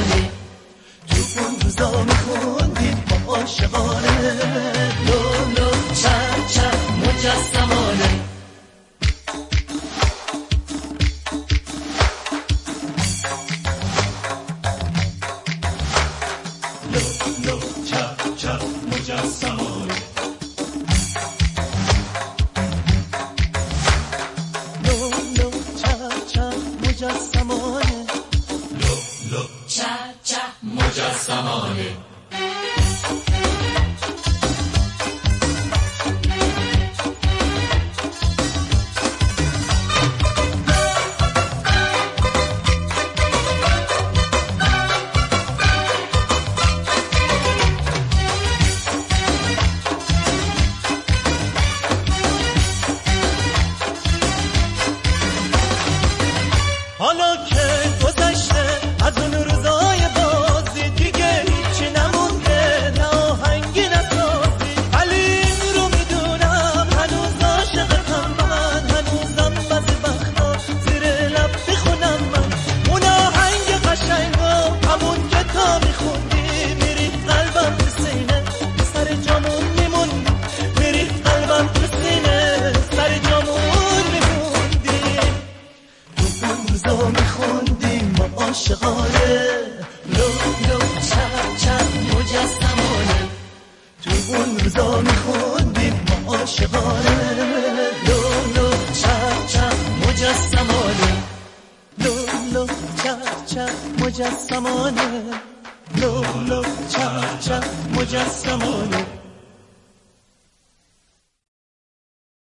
مجسمانه. تو اون روزا میخوندیم با عاشقانه، لو لو چپ چپ مجسمانه. لو لو چپ چپ مجسمانه. لو لو چپ چپ مجسمانه. لو لو چپ چپ مجسمانه. حالا که گذشته از اون روزای بازی، دیگه هیچی نمونده، نه آهنگی نه سازی. ولی این رو میدونم هنوز عاشقتم من، هنوزم بعضی وقتا زیر لب میخونم من اون آهنگ قشنگا، همون که تا میخوندی میریخت قلبم تو سینه، سر جامون میموندی، میریخت قلبم تو سینه، سر جامون میموندی. اون روزا میخوندیم با عاشقانه، لو لو چپ چپ مجسمانه. تو اون روزا میخوندیم با عاشقانه، لو لو چپ چپ مجسمانه. لو لو چپ چپ مجسمانه. لو لو چپ چپ مجسمانه.